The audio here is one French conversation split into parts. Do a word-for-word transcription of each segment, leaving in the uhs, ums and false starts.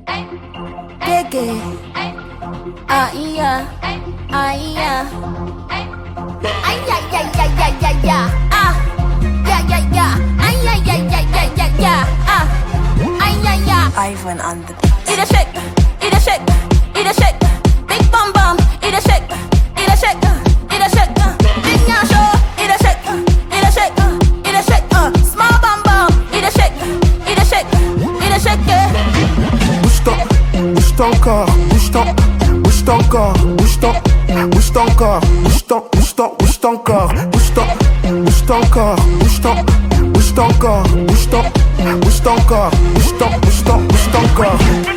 Gege. Ah, yeah. Ah, yeah. Ay, yeah, yeah, yeah, yeah, yeah, yeah. Ah. Yeah, yeah, yeah. Ay, yeah, yeah, yeah, yeah, yeah, yeah. Ah. Ay, yeah, yeah. Ivan on the beat. Eat a shake, eat a shake, eat a shake. Big bum bum, eat a shake, eat a shake, eat a shake. Big nyasho, eat a shake, eat a shake, eat a shake. Small bum bum, eat a shake, eat a shake, eat a shake. Bouge ton, bouge ton corps, bouge ton, bouge ton corps, bouge ton, bouge ton corps, bouge ton, bouge ton, bouge ton corps, bouge ton, bouge ton corps, bouge ton, bouge ton corps, bouge ton, bouge ton corps, bouge ton, bouge ton, bouge ton corps.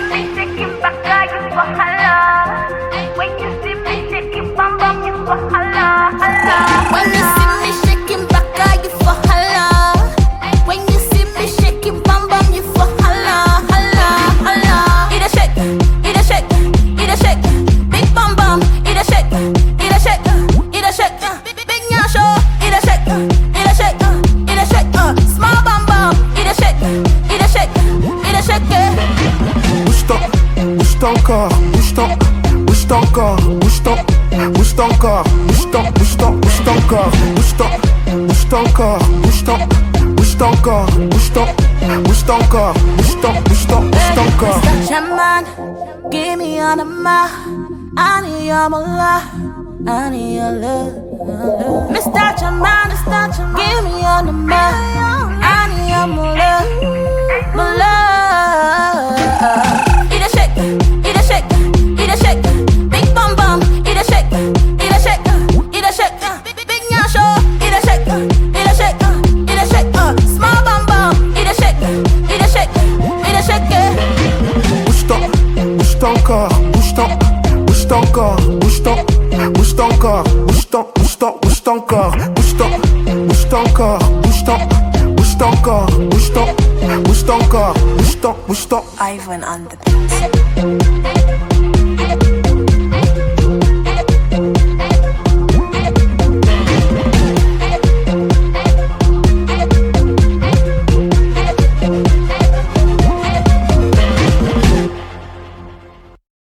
When you see me shaking bum bum, you for holla, holla. When you see me shaking back, you for holla. When you see me shaking bum bum, you for holla, holla, holla. Eat a shake, eat a shake, eat a shake. Big bum bum, eat a shake, eat a shake, eat a shake. Big nyasho, eat a shake, eat a shake, eat a shake. Small bum bum, eat a shake, eat a shake, eat a shake. Bouge ton, bouge ton corps, bouge ton, bouge ton corps, bouge ton, bouge ton corps, bouge ton, bouge ton, bouge ton corps, bouge ton, bouge ton corps, bouge ton, bouge ton corps, bouge ton, bouge ton corps, bouge ton, bouge ton, bouge ton corps. Mister Shaman, give me on the mouth. I need your love, I need your love. Mister Shaman, Mister Shaman, give me on the mouth. I need your love, my love. Eat a shake, eat a shake, eat a shake. Big bum bum, eat a shake, eat a shake, eat a shake. Big nyasho, eat a shake, eat a shake, eat a shake. Small bum bum, eat a shake, eat a shake, eat a shake. Bouge ton, bouge ton corps, bouge ton, bouge ton corps, bouge ton, bouge ton corps, bouge ton, bouge ton, bouge ton corps, bouge ton, bouge ton corps, bouge ton, bouge ton corps, bouge ton, bouge ton corps, bouge ton, bouge ton. Ivan on the beat.